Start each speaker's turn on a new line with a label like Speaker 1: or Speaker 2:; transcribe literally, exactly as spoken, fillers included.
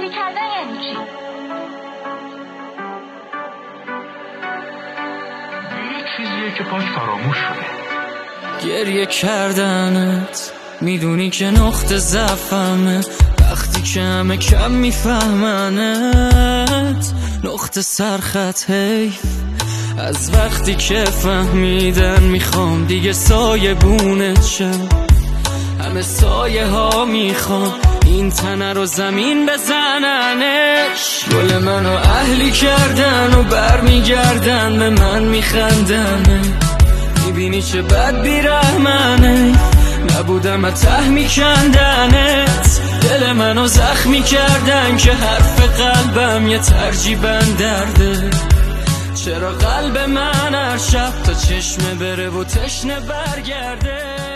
Speaker 1: گریه کردن یعنی چی؟
Speaker 2: یه چیزیه که پاک فراموش شده.
Speaker 3: گریه کردنت میدونی که نقطه ضعفمه، وقتی که همه کم میفهمنت نقطه سرخط حیف. از وقتی که فهمیدن میخوام دیگه سایه بونت شم، همه سایه ها میخوام این تنه رو زمین بزننش. گل منو اهلی کردن و بر میگردن به من میخندن، میبینی چه بد بیرحمنه، نبودم ته میکندنت. دل منو زخمی کردن که حرف قلبم یه ترجیبن درده. چرا قلب من هر شب تا چشمه بره و تشنه برگرده؟